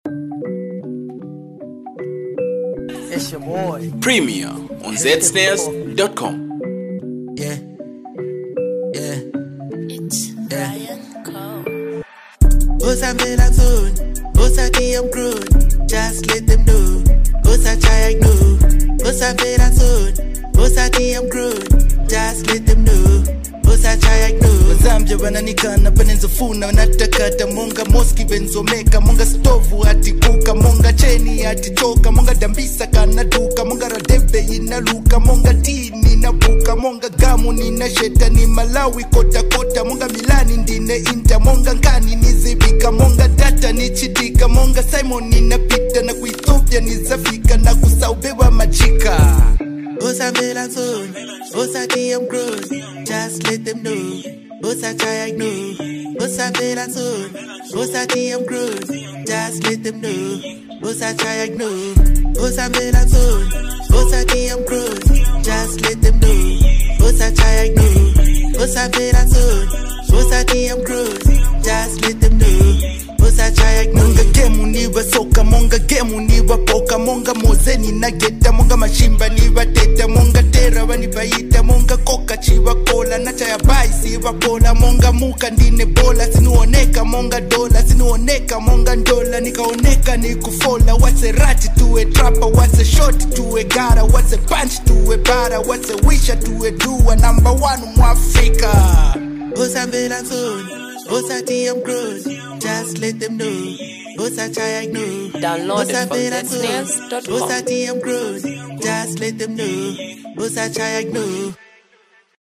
It's your boy. Premier on zsnares.com. Yeah. Yeah. It's Ryan Cole. Usambela soon. Usaki I'm crude. Just let them know. Usachai know. Usambela soon. Usaki I'm crude. Just let them know. Usachai know. Zamje wananikana penenzo funa natakata monga moski benzomeka monga stovu atikuka monga cheni atichoka monga dambisa kana duka monga radebe inaluka monga tini nabuka monga gamu nina sheta ni Malawi kota kota monga Milani ndine inta monga ngani nizibika monga data nichitika monga Simon ninapita na kuitopia nizafika na kusaubewa majika. Usambela soon, Usaki I'm crude. Just let them know. Usachai I know. Usambela soon, Usaki I'm crude. Just let them know. Usachai I know. Usambela soon, Usaki I'm crude. Just let them know. Usachai I know. Usambela soon, Usaki I'm crude. Just let them know. Usachai I know. Monga gemu niwa soka, monga gemu niwa poka, monga mozeni na geta, monga mashimba niwa teta, monga tera wani baita, monga koka chiwa kola, nacha ya baisi wa pola, monga muka ndine bola, sinuoneka monga dola, sinuoneka monga ndola, nikaoneka ni kufola, what's a rat to a trapper, what's a shot to a gara, what's a punch to a bara, what's a wisher to a doer, number one Mwafrika. Usambela soon, Usati I'm crude, just let them know. Usachai I know. Download it from zsnares.com. Usati I'm crude, just let them know. Usachai I know.